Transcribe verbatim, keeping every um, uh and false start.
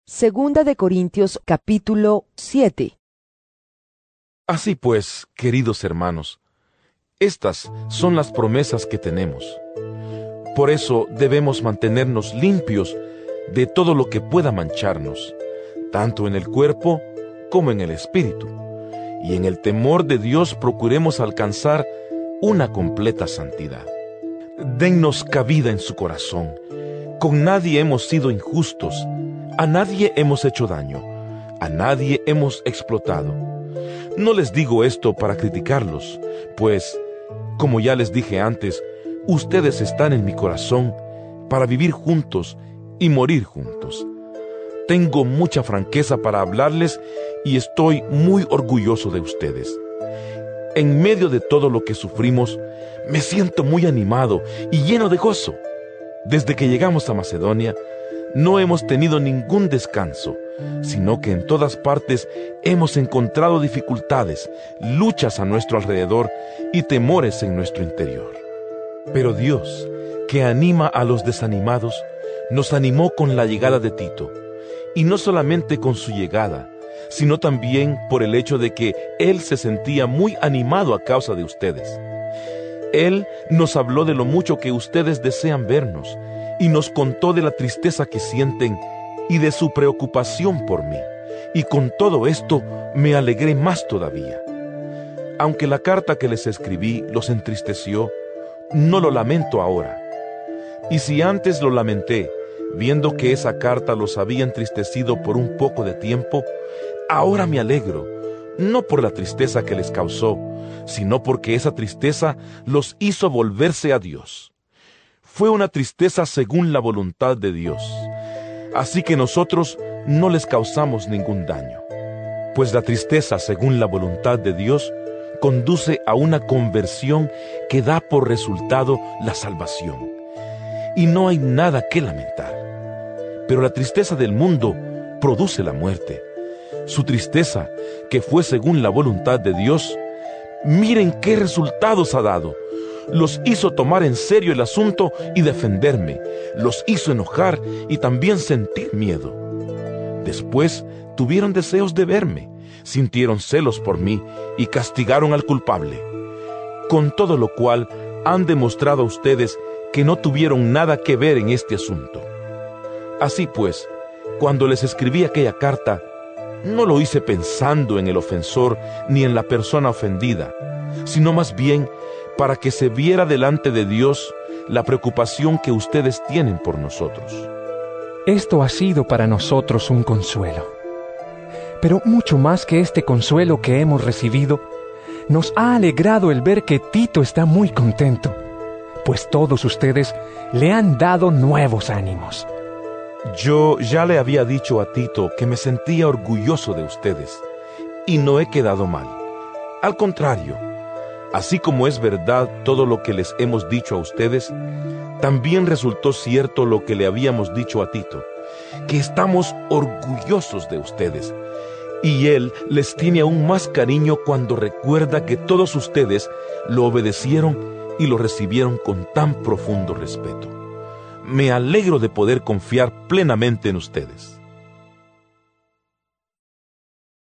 Segunda de Corintios capítulo siete. Así pues, queridos hermanos, estas son las promesas que tenemos. Por eso debemos mantenernos limpios de todo lo que pueda mancharnos, tanto en el cuerpo como en el espíritu, y en el temor de Dios procuremos alcanzar una completa santidad. Dennos cabida en su corazón. Con nadie hemos sido injustos, a nadie hemos hecho daño, a nadie hemos explotado. No les digo esto para criticarlos, pues, como ya les dije antes, ustedes están en mi corazón para vivir juntos y morir juntos. Tengo mucha franqueza para hablarles y estoy muy orgulloso de ustedes. En medio de todo lo que sufrimos, me siento muy animado y lleno de gozo. Desde que llegamos a Macedonia, no hemos tenido ningún descanso, sino que en todas partes hemos encontrado dificultades, luchas a nuestro alrededor y temores en nuestro interior. Pero Dios, que anima a los desanimados, nos animó con la llegada de Tito, y no solamente con su llegada, sino también por el hecho de que él se sentía muy animado a causa de ustedes. Él nos habló de lo mucho que ustedes desean vernos, y nos contó de la tristeza que sienten y de su preocupación por mí. Y con todo esto me alegré más todavía. Aunque la carta que les escribí los entristeció, no lo lamento ahora. Y si antes lo lamenté, viendo que esa carta los había entristecido por un poco de tiempo, ahora me alegro, no por la tristeza que les causó, sino porque esa tristeza los hizo volverse a Dios. Fue una tristeza según la voluntad de Dios. Así que nosotros no les causamos ningún daño. Pues la tristeza según la voluntad de Dios conduce a una conversión que da por resultado la salvación. Y no hay nada que lamentar. Pero la tristeza del mundo produce la muerte. Su tristeza, que fue según la voluntad de Dios, miren qué resultados ha dado. Los hizo tomar en serio el asunto y defenderme. Los hizo enojar y también sentir miedo. Después tuvieron deseos de verme, sintieron celos por mí y castigaron al culpable. Con todo lo cual han demostrado a ustedes que no tuvieron nada que ver en este asunto. Así pues, cuando les escribí aquella carta, no lo hice pensando en el ofensor ni en la persona ofendida, sino más bien para que se viera delante de Dios la preocupación que ustedes tienen por nosotros. Esto ha sido para nosotros un consuelo. Pero mucho más que este consuelo que hemos recibido, nos ha alegrado el ver que Tito está muy contento, pues todos ustedes le han dado nuevos ánimos. Yo ya le había dicho a Tito que me sentía orgulloso de ustedes, y no he quedado mal. Al contrario, así como es verdad todo lo que les hemos dicho a ustedes, también resultó cierto lo que le habíamos dicho a Tito, que estamos orgullosos de ustedes, y él les tiene aún más cariño cuando recuerda que todos ustedes lo obedecieron y lo recibieron con tan profundo respeto. Me alegro de poder confiar plenamente en ustedes.